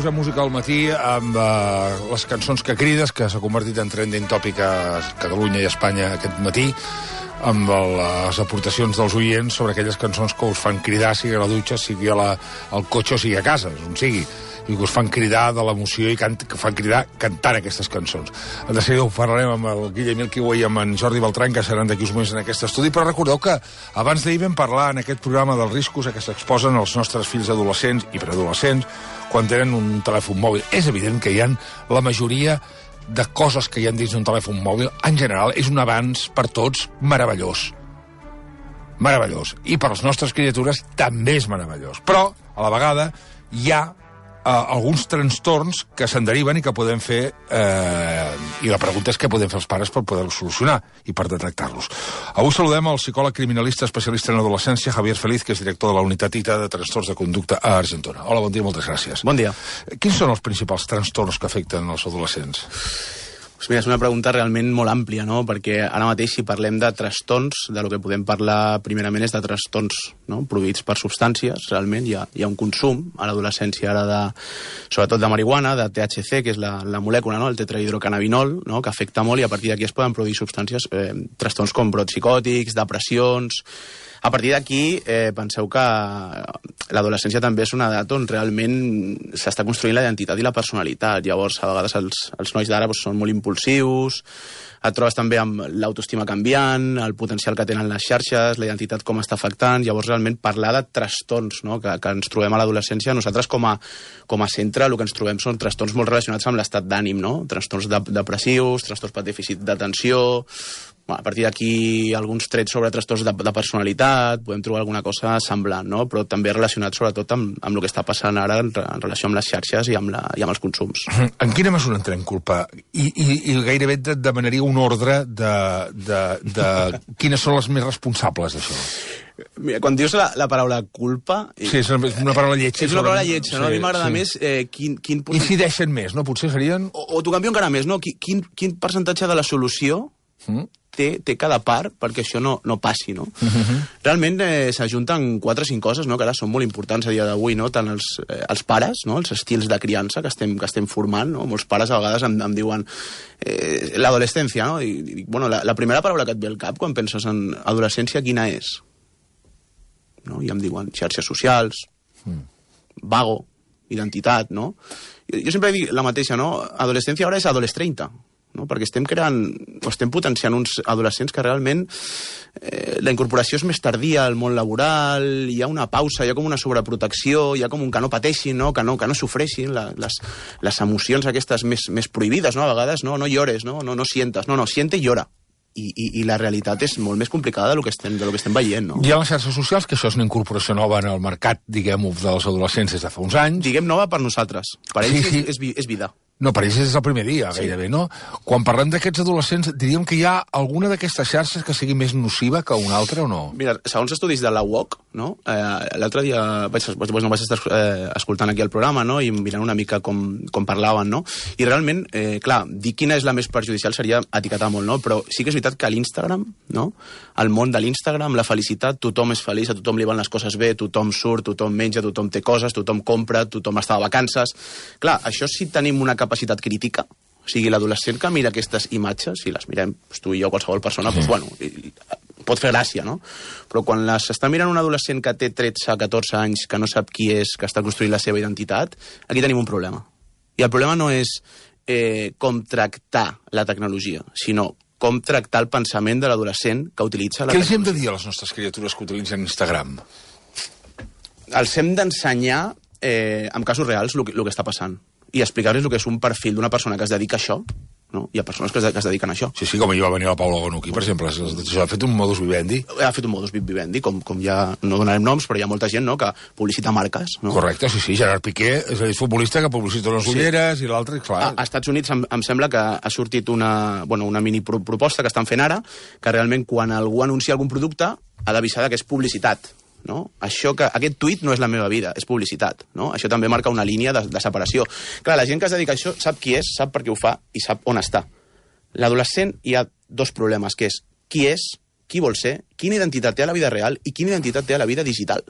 posem música al matí amb les cançons que crides, que s'ha convertit en trending topic a Catalunya i Espanya aquest matí, amb les aportacions dels oients sobre aquelles cançons que us fan cridar, sigui a la dutxa, sigui al cotxe o sigui a casa, on sigui, i que us fan cridar de l'emoció i que fan cridar cantant aquestes cançons. De seguida ho parlarem amb el Guillem Milky Way i amb en Jordi Beltran, que seran d'aquí uns moments en aquest estudi, però recordeu que abans d'ahir vam parlar en aquest programa dels riscos a què s'exposen els nostres fills adolescents i preadolescents quan tenen un telèfon mòbil. És evident que hi ha la majoria de coses que hi ha dins d'un telèfon mòbil, en general, és un avanç per tots meravellós. Meravellós. I per les nostres criatures també és meravellós. Però, a la vegada, hi ha alguns trastorns que se'n deriven i que podem fer, i la pregunta és què podem fer els pares per poder-los solucionar i per detectar-los. Avui saludem el psicòleg criminalista especialista en adolescència, Javier Feliz, que és director de la unitat ITA de trastorns de conducta a Argentona. Hola, bon dia, moltes gràcies. Bon dia. Quins són els principals trastorns que afecten els adolescents? Pues mira, és una pregunta realment molt àmplia, no? Perquè ara mateix, si parlem de trastorns, de lo que podem parlar primerament és de trastorns, no? Produïts per substàncies. Realment hi ha un consum a l'adolescència ara sobretot de marihuana, de THC, que és la molècula, no? El tetrahidrocannabinol, no? Que afecta molt, i a partir d'aquí es poden produir substàncies, trastorns com brots psicòtics, depressions. A partir d'aquí, penseu que l'adolescència també és una edat on realment s'està construint la identitat i la personalitat. Llavors, a vegades els nois d'ara són molt impulsius, et trobes també amb l'autoestima canviant, el potencial que tenen les xarxes, la identitat com està afectant. Llavors, realment, parlar de trastorns, no? que ens trobem a l'adolescència, nosaltres com a centre el que ens trobem són trastorns molt relacionats amb l'estat d'ànim, no? Trastorns depressius, trastorns per dèficit d'atenció. A partir d'aquí, alguns trets sobre trastorns de personalitat, podem trobar alguna cosa semblant, no? Però també relacionat sobretot amb el que està passant ara en relació amb les xarxes i amb els consums. En quina mesura entrem culpa? I gairebé et demanaria un ordre de quines són les més responsables d'això. Mira, quan dius la paraula culpa... Sí, és una paraula lletja. És una paraula lletja, no? A mi m'agrada més quin incideixen més, no? Potser serien... O t'ho canvio encara més, no? Quin percentatge de la solució té cada part perquè això no passi, no? Realment s'ajunten 4 o 5 coses, no? Que ara són molt importants a dia d'avui, no? Tant els pares, no? Els estils de criança que estem formant, no? Molts pares a vegades em diuen l'adolescència, no? I bueno, la primera paraula que et ve al cap quan penses en adolescència, quina és? No? I em diuen xarxes socials, vago, identitat, no? Jo sempre dic la mateixa, no? Adolescència ara és adolesc 30, no? Perquè estem potenciant uns adolescents que realment la incorporació és més tardia al món laboral, hi ha una pausa, hi ha com una sobreprotecció, hi ha com un que no pateixin, no? Que no sofreixin les emocions aquestes més prohibides, no? A vegades no llores, no sientes, no, siente i llora. I la realitat és molt més complicada del que estem veient, no? Hi ha les xarxes socials, que això és una incorporació nova en el mercat, diguem-ho, dels adolescents des de fa uns anys. Diguem nova per nosaltres. Per ells és vida. No, per ells és el primer dia, gairebé, no? Quan parlem d'aquests adolescents, diríem que hi ha alguna d'aquestes xarxes que sigui més nociva que una altra o no? Mira, segons estudis de la UOC, no? L'altre dia vaig estar escoltant aquí el programa, no? I mirant una mica com parlaven, no? I realment, clar, dir quina és la més perjudicial seria etiquetar molt, no? Però sí que és veritat que a l'Instagram, no? El món de l'Instagram, la felicitat, tothom és feliç, a tothom li van les coses bé, tothom surt, tothom menja, tothom té coses, tothom compra, tothom està de vacances. Clar, això sí tenim una capacitat crítica, o sigui, l'adolescent que mira aquestes imatges, si les mirem tu i jo, qualsevol persona, doncs, bueno, pot fer gràcia, no? Però quan les està mirant un adolescent que té 13, 14 anys, que no sap qui és, que està construint la seva identitat, aquí tenim un problema. I el problema no és com tractar la tecnologia, sinó com tractar el pensament de l'adolescent que utilitza la tecnologia. Què els hem de dir a les nostres criatures que utilitzen Instagram? Els hem d'ensenyar, en casos reals, el que està passant. I explicar-los el que és un perfil d'una persona que es dedica a això, no? Hi ha persones que es dediquen a això. Sí, com ahir va venir la Paula Bonucchi, per exemple. Això ha fet un modus vivendi. Ha fet un modus vivendi, com ja no donarem noms, però hi ha molta gent, no?, que publicita marques, no? Correcte, sí. Gerard Piqué és el futbolista que publicita les ulleres i l'altre, clar... A Estats Units em sembla que ha sortit una mini proposta que estan fent ara, que realment quan algú anuncia algun producte ha d'avisar que és publicitat. No? Aquest tuit no és la meva vida, és publicitat, no? Això també marca una línia de separació. Clar, la gent que es dedica a això sap qui és, sap per què ho fa i sap on està. L'adolescent hi ha 2 problemes, que és, qui vol ser, quina identitat té a la vida real i quina identitat té a la vida digital.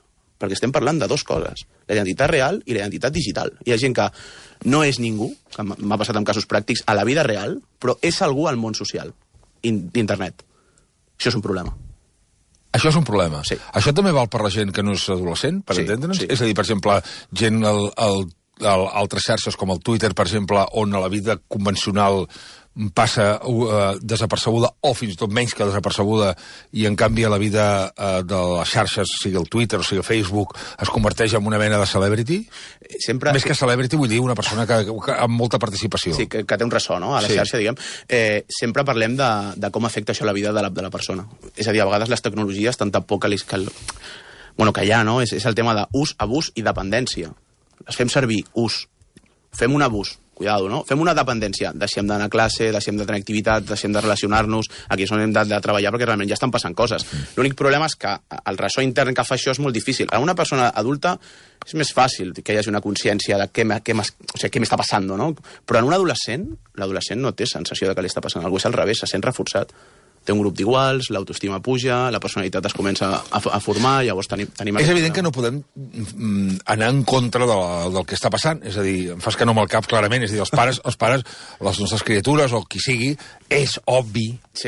perquè estem parlant de dues coses, la identitat real i la identitat digital. Hi ha gent que no és ningú, que m'ha passat en casos pràctics, a la vida real, però és algú al món social, d'internet. Això és un problema. Això és un problema. Sí. Això també val per la gent que no és adolescent, per entendre'ns? Sí. És a dir, per exemple, gent altres xarxes com el Twitter, per exemple, on a la vida convencional passa desapercebuda o fins i tot menys que desapercebuda i en canvi a la vida de les xarxes, sigui el Twitter o sigui el Facebook, es converteix en una mena de celebrity? Sempre... Més que celebrity vull dir una persona que amb molta participació. Sí, que té un ressò, no?, a la xarxa, diguem. Sempre parlem de com afecta això la vida de la persona. És a dir, a vegades les tecnologies, tanta por que hi ha, no?, és el tema d'ús, abús i dependència. Les fem servir, ús. Fem un abús. Cuidado, no? Fem una dependència. Deixem d'anar a classe, deixem de tenir activitat, deixem de relacionar-nos, aquí és on hem de treballar perquè realment ja estan passant coses. L'únic problema és que el ressò intern que fa això és molt difícil. A una persona adulta és més fàcil que hi hagi una consciència de què m'està passant, no? Però en un adolescent, l'adolescent no té sensació de que li està passant alguna cosa, és al revés, se sent reforçat. Té un grup d'iguals, l'autoestima puja, la personalitat es comença a formar, llavors tenim... És evident que no podem anar en contra del que està passant, és a dir, em fas que no amb el cap clarament, és a dir, els pares, les nostres criatures o qui sigui, és obvi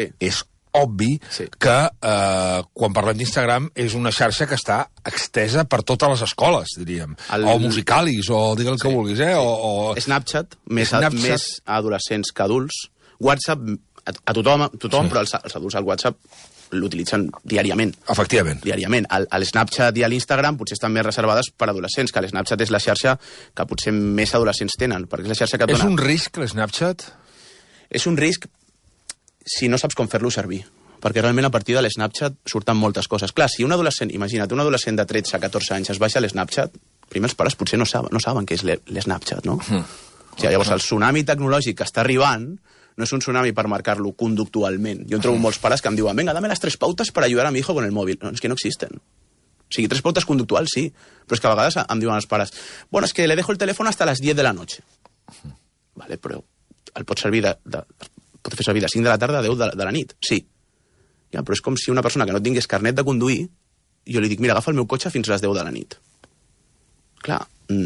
que quan parlem d'Instagram és una xarxa que està extesa per totes les escoles, diríem, o musicalis, o digue el que vulguis, Snapchat, més adolescents que adults, WhatsApp... A tothom, però els adults al WhatsApp l'utilitzen diàriament. Efectivament. Diàriament. El Snapchat i l'Instagram potser estan més reservades per adolescents, que l'Snapchat és la xarxa que potser més adolescents tenen, perquè és la xarxa que et dona... És un risc, l'Snapchat? És un risc si no saps com fer-lo servir, perquè realment a partir de l'Snapchat surten moltes coses. Clar, si un adolescent, imagina't, un adolescent de 13-14 anys es baixa a l'Snapchat, primer els pares potser no saben què és l'Snapchat, no? O sigui, llavors el tsunami tecnològic que està arribant no és un tsunami per marcar-lo conductualment. Jo en trobo molts pares que em diuen, venga, dame las 3 pautas para ayudar a mi hijo con el móvil. No, és que no existen. O sigui, 3 pautes conductuals, sí, però és que a vegades em diuen els pares, bueno, es que le dejo el teléfono hasta las 10 de la noche. Vale, però el pot fer servir de 5 de la tarda a 10 de la nit, sí. Ja, però és com si una persona que no tingués carnet de conduir, jo li dic, mira, agafa el meu cotxe fins a les 10 de la nit. Clar,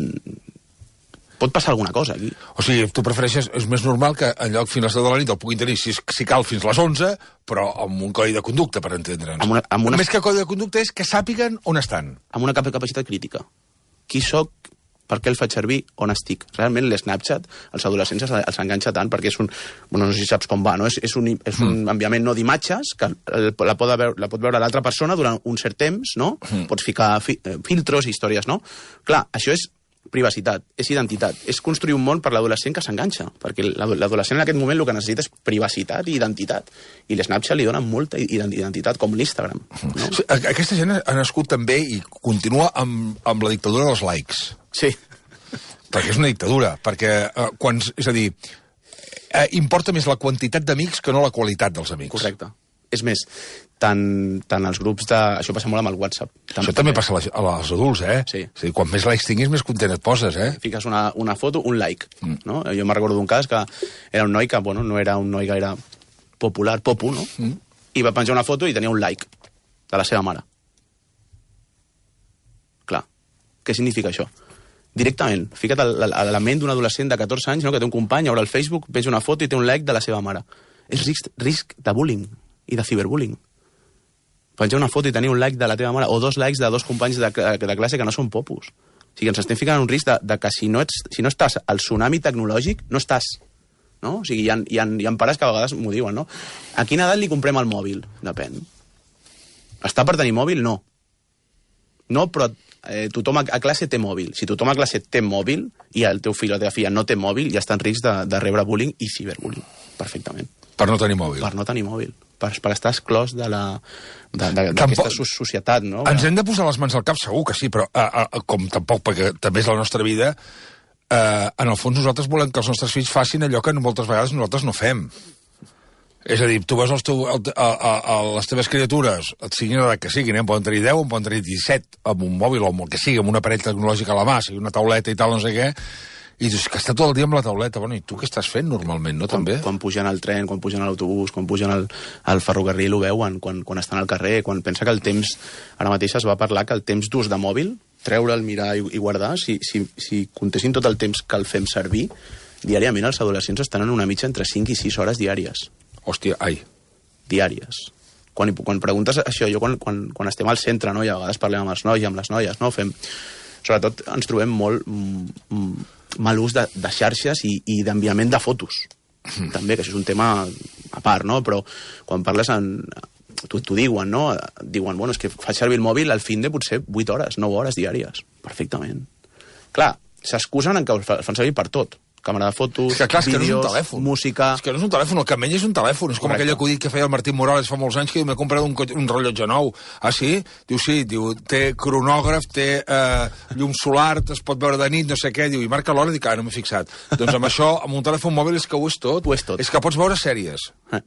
pot passar alguna cosa aquí. O sigui, tu prefereixes, és més normal que en lloc fins a les 10 de la nit el puguin tenir, si cal, fins a les 11, però amb un codi de conducta, per entendre'ns. Més que codi de conducta és que sàpiguen on estan. Amb una capacitat crítica. Qui soc, per què el faig servir, on estic. Realment l'Snapchat, els adolescents els enganxa tant, perquè és un... Bueno, no sé si saps com va, no? És un enviament no d'imatges, que la pot veure l'altra persona durant un cert temps, no? Pots ficar filtros, històries, no? Clar, això és privacitat, és identitat, és construir un món per l'adolescent que s'enganxa, perquè l'adolescent en aquest moment el que necessita és privacitat i identitat, i l'Snapchat li dona molta identitat, com l'Instagram. No? Sí, aquesta gent ha nascut també i continua amb la dictadura dels likes. Sí. Perquè és una dictadura, perquè és a dir, importa més la quantitat d'amics que no la qualitat dels amics. Correcte. És més, tant els grups de... Això passa molt amb el WhatsApp. Això també passa als adults, Sí. És a dir, quan més likes tinguis, més content et poses, Fiques una foto, un like, no? Jo me'n recordo d'un cas que era un noi que, bueno, no era un noi gaire popular, no? I va penjar una foto i tenia un like de la seva mare. Clar, què significa això? Directament, fica't a la ment d'un adolescent de 14 anys, no?, que té un company, obre el Facebook, penja una foto i té un like de la seva mare. És risc de bullying i de ciberbullying. Penjar una foto i tenir un like de la teva mare, o 2 likes de 2 companys de classe que no són popus. O sigui, ens estem ficant en un risc de que si no estàs al tsunami tecnològic, no estàs. No? O sigui, hi ha pares que a vegades m'ho diuen, no? A quina edat li comprem el mòbil? Depèn. Està per tenir mòbil? No. No, però tothom a classe té mòbil. Si tothom a classe té mòbil i el teu fill o la teva filla no té mòbil, ja està en risc de rebre bullying i ciberbullying. Perfectament. Per no tenir mòbil. Per no tenir mòbil. Per estar exclòs d'aquesta societat, no? Ens hem de posar les mans al cap, segur que sí, però com tampoc, perquè també és la nostra vida, en el fons nosaltres volem que els nostres fills facin allò que moltes vegades nosaltres no fem. És a dir, tu veus les teves criatures, siguin l'edat que siguin, poden tenir 10, poden tenir 17, amb un mòbil o amb el que sigui, amb un aparell tecnològic a la mà, sigui una tauleta i tal, no sé què, I dius que està tot el dia amb la tauleta. Bueno, i tu què estàs fent normalment, no, també? Quan pugen al tren, quan pugen a l'autobús, quan pugen al ferrocarril, ho veuen, quan estan al carrer, quan pensa que el temps... Ara mateix es va parlar que el temps d'ús de mòbil, treure'l, mirar i guardar, si comptessin tot el temps que el fem servir, diàriament els adolescents estan en una mitja entre 5 i 6 hores diàries. Hòstia, ai. Diàries. Quan preguntes això, jo quan estem al centre, no, i a vegades parlem amb els nois i amb les noies, no, sobretot ens trobem molt mal ús de xarxes i d'enviament de fotos. També, que això és un tema a part, no? Però quan parles t'ho diuen, no? Diuen, bueno, és que faig servir el mòbil al fin de potser 8 hores, 9 hores diàries. Perfectament. Clar, s'excusen en que el fan servir per tot. Càmera de fotos, vídeos, no música... És que no és un telèfon, el que menys és un telèfon. És com aquell acudit que feia el Martín Morales fa molts anys, que m'he comprat un rellotge nou. Ah, sí? Diu, té cronògraf, té llum solar, es pot veure de nit, no sé què. Diu, i marca l'hora, dic, no m'he fixat. Doncs amb això, amb un telèfon mòbil és que ho és tot. Ho és tot. És que pots veure sèries.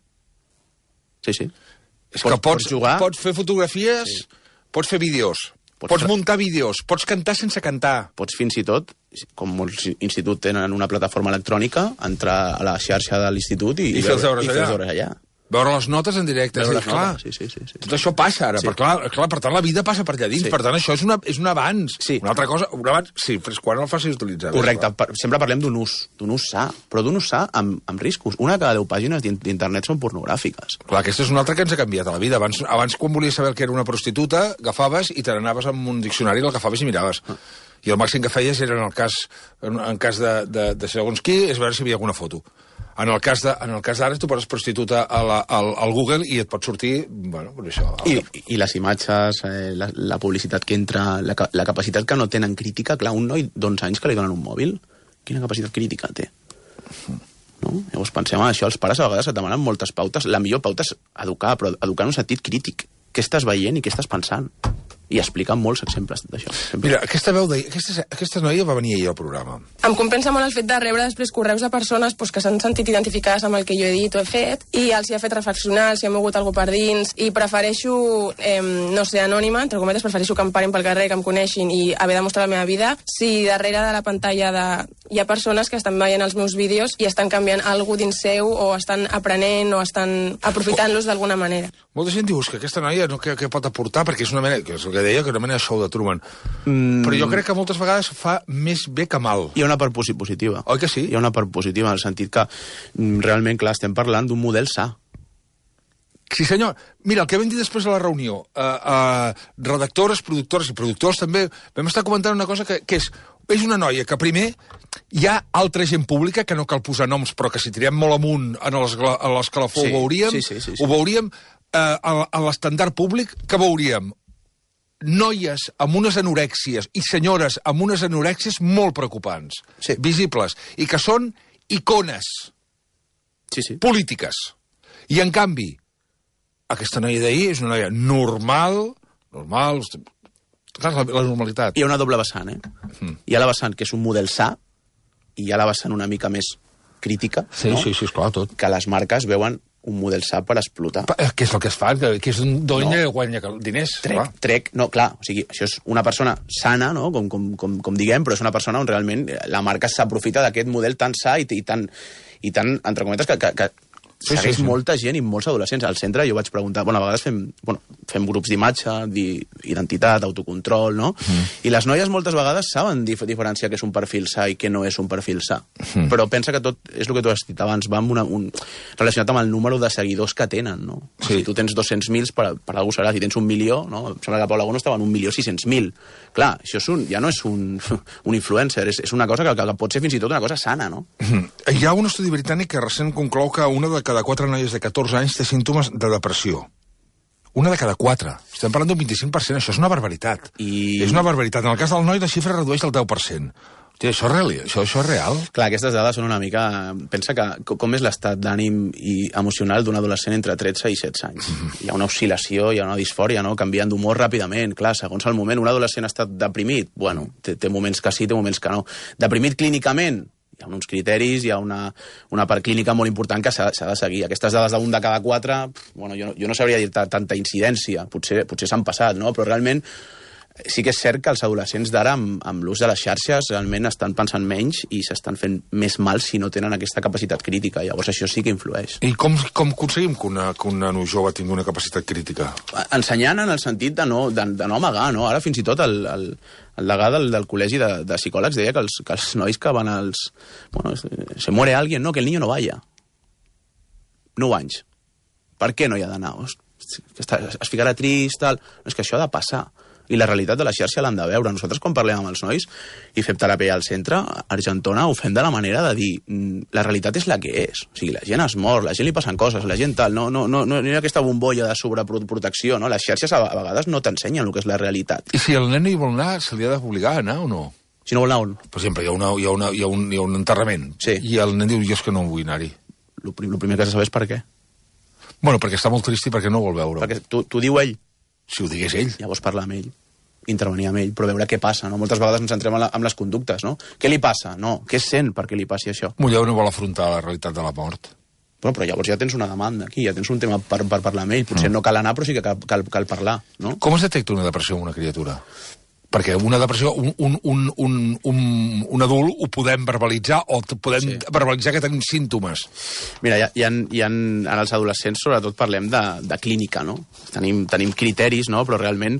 Sí. És que pots jugar. Pots fer fotografies, pots fer vídeos. Pots muntar vídeos, pots cantar sense cantar. Pots fins i tot, com molts instituts tenen una plataforma electrònica, entrar a la xarxa de l'institut i fer els deures allà. Veure les notes en directe. Sí. Tot això passa ara, clar, per tant la vida passa per allà dins, per tant això és un avanç. Una altra cosa, un avanç, sí, però quan el facis utilitzar. Correcte, sempre parlem d'un ús sa, però d'un ús sa amb riscos. Una de cada 10 pàgines d'internet són pornogràfiques. Clar, aquesta és una altra que ens ha canviat a la vida. Abans quan volies saber que era una prostituta, agafaves i te n'anaves amb un diccionari, l'agafaves i miraves. I el màxim que feies era, en cas de segons qui, és veure si hi havia alguna foto. En el cas d'ara, tu poses prostituta al Google i et pot sortir, bueno, per això. I les imatges, la publicitat que entra, la capacitat que no tenen crítica, clar, un noi d'11 anys que li donen un mòbil, quina capacitat crítica té? No? Llavors pensem en això, els pares a vegades et demanen moltes pautes, la millor pauta és educar, però educar en un sentit crític. Què estàs veient i què estàs pensant? I explica molts exemples d'això. Mira, aquesta noia va venir ahir al programa. Em compensa molt el fet de rebre després correus de persones que s'han sentit identificades amb el que jo he dit o he fet, i els hi ha fet reflexionar, els hi ha mogut alguna per dins, i prefereixo no ser anònima, entre cometes, prefereixo que em parin pel carrer, que em coneixin i haver de mostrar la meva vida, si darrere de la pantalla hi ha persones que estan veient els meus vídeos i estan canviant alguna cosa dins seu, o estan aprenent, o estan aprofitant-los d'alguna manera. Molta gent diu que aquesta noia què pot aportar, perquè és una mena, que és el que deia, que una mena de show de Truman. Però jo crec que moltes vegades fa més bé que mal. Hi ha una part positiva. Oi que sí? Hi ha una part positiva, en el sentit que realment, clar, estem parlant d'un model sa. Sí, senyor. Mira, el que vam dir després de la reunió, redactores, productores i productors també, vam estar comentant una cosa que és una noia que primer hi ha altra gent pública, que no cal posar noms, però que si tirem molt amunt a l'escalafó ho veuríem. Ho veuríem a l'estandard públic, que veuríem noies amb unes anorèxies i senyores amb unes anorèxies molt preocupants, visibles, i que són icones polítiques. I, en canvi, aquesta noia d'ahir és una noia normal, la normalitat. Hi ha una doble vessant, Hi ha la vessant que és un model sa, i hi ha la vessant una mica més crítica, sí, esclar, tot. Que les marques veuen un model sa per explotar. Què és el que es fa? Que és un donya que guanya diners. No, clar, o sigui, això és una persona sana, no?, com diguem, però és una persona on realment la marca s'aprofita d'aquest model tan sa i tan, entre cometes, que segueix molta gent i molts adolescents. Al centre jo vaig preguntar, a vegades fem grups d'imatge, d'identitat, autocontrol, no? I les noies moltes vegades saben diferenciar què és un perfil sa i què no és un perfil sa. Però pensa que tot, és el que tu has dit abans, va relacionat amb el número de seguidors que tenen, no? Si tu tens 200.000, per algú serà, si tens 1 milió, no? Em sembla que Paula Gono estava en 1.600.000. Clar, això ja no és un influencer, és una cosa que pot ser fins i tot una cosa sana, no? Hi ha un estudi britànic que recent conclou que una de cada 4 noies de 14 anys té símptomes de depressió. Una de cada 4. Estem parlant d'un 25%. Això és una barbaritat. És una barbaritat. En el cas del noi, la xifra redueix al 10%. Hòstia, això és real? Clar, aquestes dades són una mica... Pensa que com és l'estat d'ànim i emocional d'un adolescent entre 13 i 16 anys. Hi ha una oscil·lació, hi ha una disfòria, no? Canviant d'humor ràpidament. Clar, segons el moment, un adolescent ha estat deprimit. Bueno, té moments que sí, té moments que no. Deprimit clínicament, hi ha uns criteris, hi ha una part clínica molt important que s'ha de seguir. Aquestes dades d'un de cada 4, jo no sabria dir tanta incidència, potser s'han passat, no? Però realment Sí que és cert que els adolescents d'ara, amb l'ús de les xarxes, realment estan pensant menys i s'estan fent més mal si no tenen aquesta capacitat crítica. Llavors això sí que influeix. I com aconseguim que un nano jove tingui una capacitat crítica? Ensenyant en el sentit de no amagar, no? Ara fins i tot el degà del col·legi de psicòlegs deia que els nois que van als... Bueno, se muere alguien, no, que el niño no vaya. 9 anys. Per què no hi ha d'anar? Es ficarà trist, tal... És que això ha de passar. I la realitat de la xarxa l'han de veure. Nosaltres, quan parlem amb els nois i fem teràpia al centre, a Argentona, ho fem de la manera de dir la realitat és la que és. O sigui, la gent es mor, la gent li passen coses, la gent tal. No hi ha aquesta bombolla de sobreprotecció, no? Les xarxes a vegades no t'ensenyen el que és la realitat. I si el nen hi vol anar, se li ha d'obligar a anar o no? Si no vol anar on? Per exemple, hi ha un enterrament. Sí. I el nen diu, jo és que no vull anar-hi. El primer que has de saber és per què. Bueno, perquè està molt trist i perquè no vol veure-ho. Perquè t'ho diu ell. Si ho digués ell. Llavors parlar amb ell, intervenir amb ell, però veure què passa, no? Moltes vegades ens centrem en les conductes, no? Què li passa? No, què sent perquè li passi això? Muller no vol afrontar la realitat de la mort. Bueno, però llavors ja tens una demanda aquí, ja tens un tema per parlar amb ell. Potser no cal anar, però sí que cal parlar, no? Com es detecta una depressió en una criatura? Perquè una depressió, un adult ho podem verbalitzar o podem verbalitzar que tenim símptomes. Mira, en els adolescents sobretot parlem de clínica, no? Tenim criteris, no? Però realment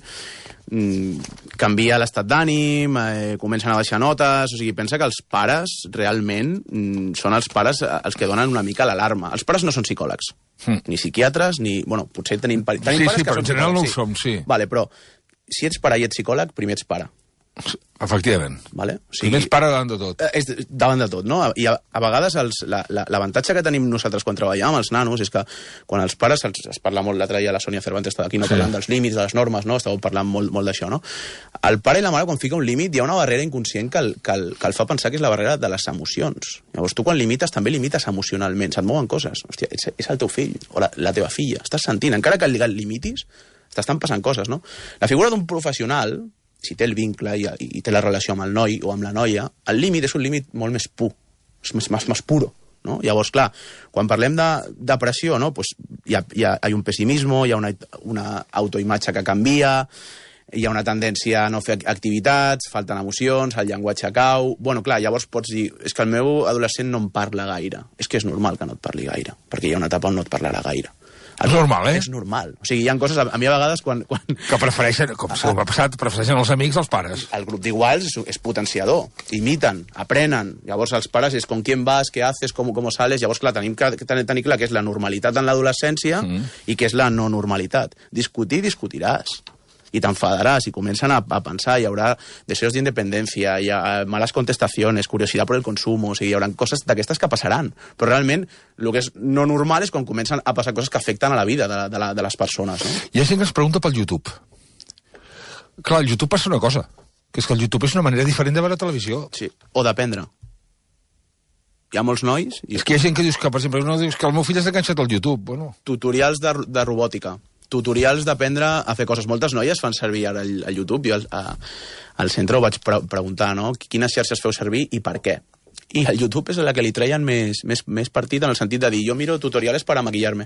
canvia l'estat d'ànim, comencen a baixar notes, o sigui, pensa que els pares realment són els pares els que donen una mica l'alarma. Els pares no són psicòlegs, ni psiquiatres, ni... Bueno, potser tenim pares que són... Sí, però en general no ho som, sí. Vale, però si ets pare i ets psicòleg, primer ets pare. Efectivament. Vale? O sigui, primer ets pare davant de tot. Davant de tot, no? I a vegades l'avantatge que tenim nosaltres quan treballem amb els nanos és que quan els pares, es parla molt l'altre dia, la Sònia Cervantes estava aquí, no parlant dels límits, de les normes, no? Estàveu parlant molt d'això, no? El pare i la mare, quan fica un límit, hi ha una barrera inconscient que el fa pensar que és la barrera de les emocions. Llavors tu quan limites, també limites emocionalment, se't mouen coses. Hòstia, és el teu fill o la teva filla, estàs sentint, encara que el limitis, t'estan passant coses, no? La figura d'un professional, si té el vincle i té la relació amb el noi o amb la noia, el límit és un límit molt més pur, és més puro, no? Llavors, clar, quan parlem de depressió, no? Pues hi ha un pessimisme, hi ha una autoimatge que canvia, hi ha una tendència a no fer activitats, falten emocions, el llenguatge cau... Bueno, clar, llavors pots dir, és que el meu adolescent no em parla gaire. És que és normal que no et parli gaire, perquè hi ha una etapa on no et parlarà gaire. És normal, És normal. O sigui, hi ha coses... A mi a vegades quan... Que prefereixen, com s'ho ha passat, prefereixen els amics als pares. El grup d'iguals és potenciador. Imiten, aprenen. Llavors els pares és con quién vas, què haces, com sales... Llavors, clar, tenim que tenir clar què és la normalitat en l'adolescència i què és la no normalitat. Discutiràs. I t'enfadaràs i comencen a pensar, hi haurà deseos d'independència, hi ha malas contestaciones, curiosidad por el consumo, o sigui, hi haurà coses d'aquestes que passaran. Però realment, el que és no normal és quan comencen a passar coses que afecten a la vida de les persones. No? Hi ha gent que es pregunta pel YouTube. Clar, al YouTube passa una cosa, que és que el YouTube és una manera diferent de veure televisió. Sí, o d'aprendre. Hi ha molts nois... És que hi ha gent que dius que, per exemple, dius que el meu fill està enganxat al YouTube. Bueno. Tutorials de robòtica. Tutorials d'aprendre a fer coses. Moltes noies fan servir ara el YouTube. Jo al centre ho vaig preguntar, no? Quines xarxes feu servir i per què? I el YouTube és la que li treien més partit en el sentit de dir, jo miro tutoriales para maquillarme.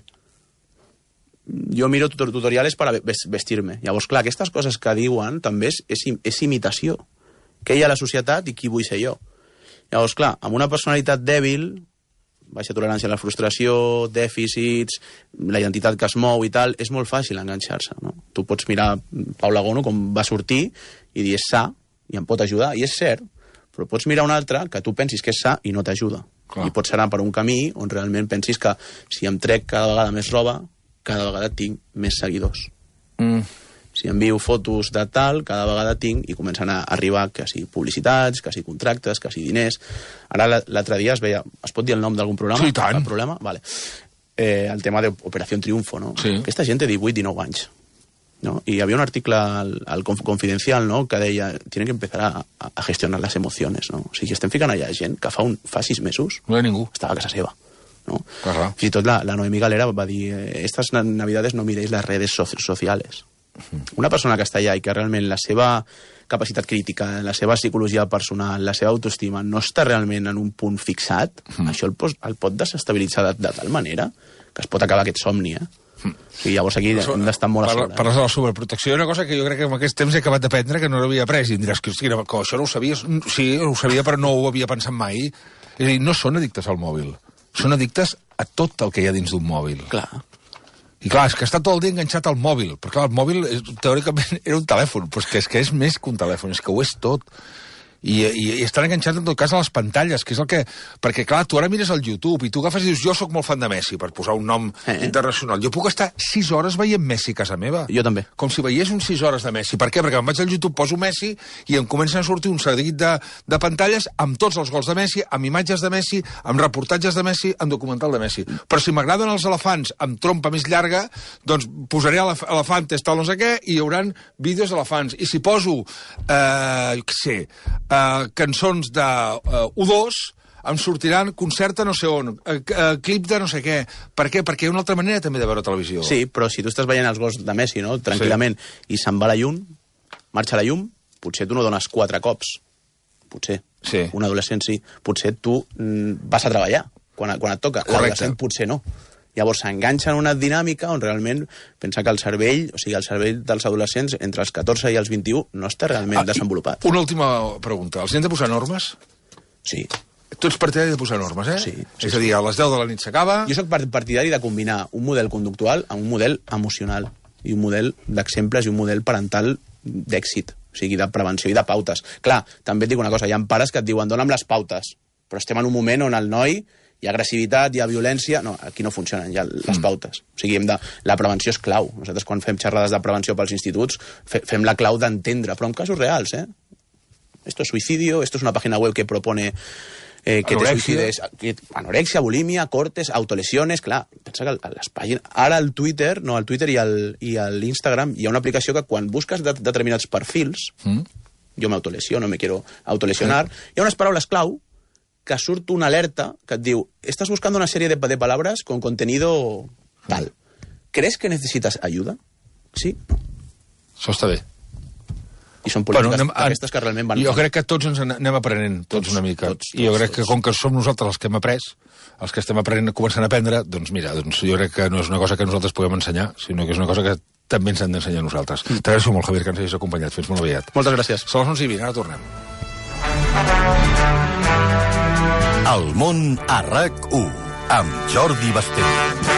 Jo miro tutoriales para vestirme. Llavors, clar, aquestes coses que diuen també és imitació. Què hi ha a la societat i qui vull ser jo? Llavors, clar, amb una personalitat dèbil, baixa tolerància a la frustració, dèficits, la identitat que es mou i tal, és molt fàcil enganxar-se, no? Tu pots mirar Paula Gono com va sortir i dir és sa i em pot ajudar, i és cert, però pots mirar un altre que tu pensis que és sa i no t'ajuda. I pots anar per un camí on realment pensis que si em trec cada vegada més roba, cada vegada tinc més seguidors. Si envio fotos de tal, cada vegada tinc, i comencen a arribar que si publicitats, que si contractes, que si diners. Ara l'altre dia es pot dir el nom d'algun programa? Sí, tant. El problema? Vale. El tema d'Operació Triunfo, no? Sí. Aquesta gent té 18-19 anys. ¿no? Y había un article al Confidencial, ¿no?, que deia tienen que empezar a gestionar las emociones, ¿no? O sigui, estem ficant allà gent que fa 6 mesos no hi ha ningú. Estava a casa seva, ¿no? Clar. Fins i tot la Noemí Galera va dir estas navidades no miréis las redes sociales. Una persona que està allà i que realment la seva capacitat crítica, la seva psicologia personal, la seva autoestima no està realment en un punt fixat, això el pot desestabilitzar de tal manera que es pot acabar aquest somni, Llavors aquí hem d'estar molt a sobre. Parles de la sobreprotecció, una cosa que jo crec que en aquest temps he acabat d'aprendre que no l'havia après, i em diràs que això no ho sabies. Sí, ho sabia, però no ho havia pensat mai. És a dir, no són addictes al mòbil, són addictes a tot el que hi ha dins d'un mòbil. Clar. I clar, és que està tot el dia enganxat al mòbil, però clar, el mòbil teòricament era un telèfon, però és que és més que un telèfon, és que ho és tot. I estan enganxats en tot cas a les pantalles, que és el que... Perquè clar, tu ara mires al YouTube i tu agafes i dius, jo sóc molt fan de Messi, per posar un nom internacional. Jo puc estar 6 hores veient Messi a casa meva. Jo també. Com si veiés uns 6 hores de Messi. Per què? Perquè em vaig al YouTube, poso Messi i em comencen a sortir un seguit de pantalles amb tots els gols de Messi, amb imatges de Messi, amb reportatges de Messi, amb documental de Messi. Però si m'agraden els elefants amb trompa més llarga, doncs posaré elefantes, tal, no sé què, i hi haurà vídeos d'elefants. I si poso, jo què sé, cançons de U2, em sortiran concert a no sé on, clip de no sé què. Per què? Perquè hi ha una altra manera també de veure televisió. Sí, però si tu estàs veient els gols de Messi, no?, tranquil·lament, i se'n va la llum, marxa la llum, potser tu no dones 4 cops. Potser. Sí. Un adolescent sí. Potser tu vas a treballar quan et toca. L'adolescent potser no. Llavors s'enganxa en una dinàmica on realment pensa que el cervell dels adolescents entre els 14 i els 21 no està realment desenvolupat. Una última pregunta. Els hem de posar normes? Sí. Tu ets partidari de posar normes, eh? Sí. És a dir, a les 10 de la nit s'acaba... Jo sóc partidari de combinar un model conductual amb un model emocional i un model d'exemples i un model parental d'èxit, o sigui, de prevenció i de pautes. Clar, també et dic una cosa, hi ha pares que et diuen dona'm les pautes, però estem en un moment on el noi hi ha agressivitat, hi ha violència... No, aquí no funcionen ja les pautes. O sigui, la prevenció és clau. Nosaltres, quan fem xerrades de prevenció pels instituts, fem la clau d'entendre, però en casos reals, eh? Esto es suicidio, esto es una página web que propone que te suicides... Anorexia, bulimia, cortes, autolesiones... Clar, pensa que a les pàgines... Ara al Twitter i a l'Instagram hi ha una aplicació que quan busques determinats perfils, jo m'autolesiono, me quiero autolesionar, hi ha unes paraules clau que surt una alerta que et diu estás buscando una serie de palabras con contenido tal. ¿Crees que necesitas ayuda? Sí? No. Això està bé. I són polítiques aquestes que realment van... Jo crec que tots ens anem aprenent, tots una mica. I jo crec que com que som nosaltres els que hem après, els que estem aprenent, començant a aprendre, doncs mira, jo crec que no és una cosa que nosaltres puguem ensenyar, sinó que és una cosa que també ens han d'ensenyar nosaltres. T'agraeixo molt, Javier, que ens hagis acompanyat. Fins molt aviat. Moltes gràcies. Són les 11:20, ara tornem. El món a RAC1, amb Jordi Basté.